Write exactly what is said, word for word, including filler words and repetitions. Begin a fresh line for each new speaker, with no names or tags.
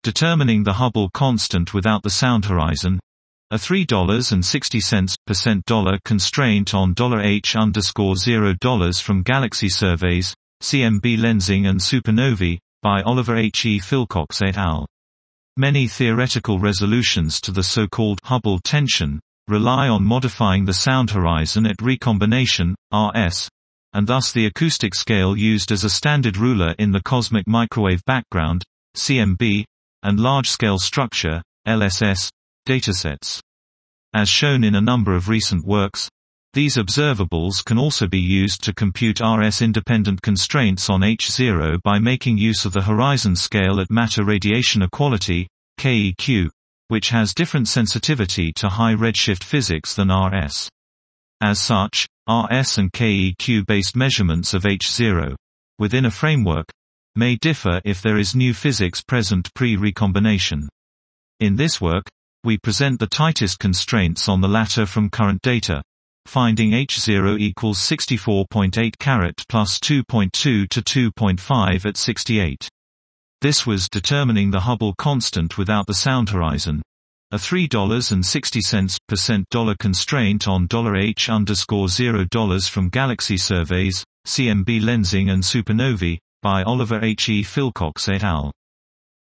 Determining the Hubble constant without the sound horizon, a three dollars and sixty cents per cent dollar constraint on $H underscore zero dollars from Galaxy Surveys, C M B Lensing and Supernovae, by Oliver H. E. Philcox et al. Many theoretical resolutions to the so-called Hubble tension rely on modifying the sound horizon at recombination, R S, and thus the acoustic scale used as a standard ruler in the cosmic microwave background, C M B, and large-scale structure, L S S, datasets. As shown in a number of recent works, these observables can also be used to compute R S-independent constraints on H zero by making use of the horizon scale at matter radiation equality, K E Q, which has different sensitivity to high redshift physics than R S. As such, R S and K E Q-based measurements of H zero, within a framework, may differ if there is new physics present pre-recombination. In this work, we present the tightest constraints on the latter from current data, finding H zero equals sixty-four point eight carat plus two point two to two point five at sixty-eight. This was determining the Hubble constant without the sound horizon, a three dollars and sixty cents per cent dollar constraint on $H underscore zero dollars from Galaxy Surveys, C M B Lensing and Supernovae, by Oliver H. E. Philcox et al.